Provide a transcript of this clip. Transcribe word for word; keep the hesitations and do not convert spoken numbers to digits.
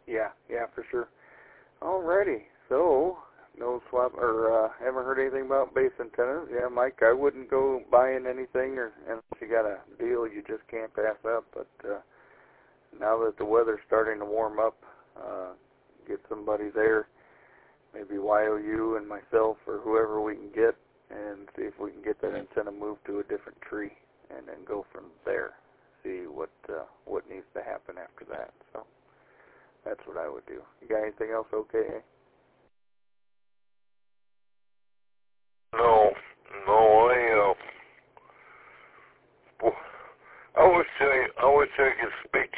Yeah, yeah, for sure. Alrighty, so no swap or uh, haven't heard anything about base antennas. Yeah, Mike, I wouldn't go buying anything or unless you got a deal you just can't pass up. But uh, now that the weather's starting to warm up, uh, get somebody there, maybe Y O U and myself or whoever we can get, and see if we can get that antenna moved to a different tree, and then go from there. See what uh, what needs to happen after that. So that's what I would do. You got anything else? Okay. No, no, I, uh, I wish I, I wish I could speak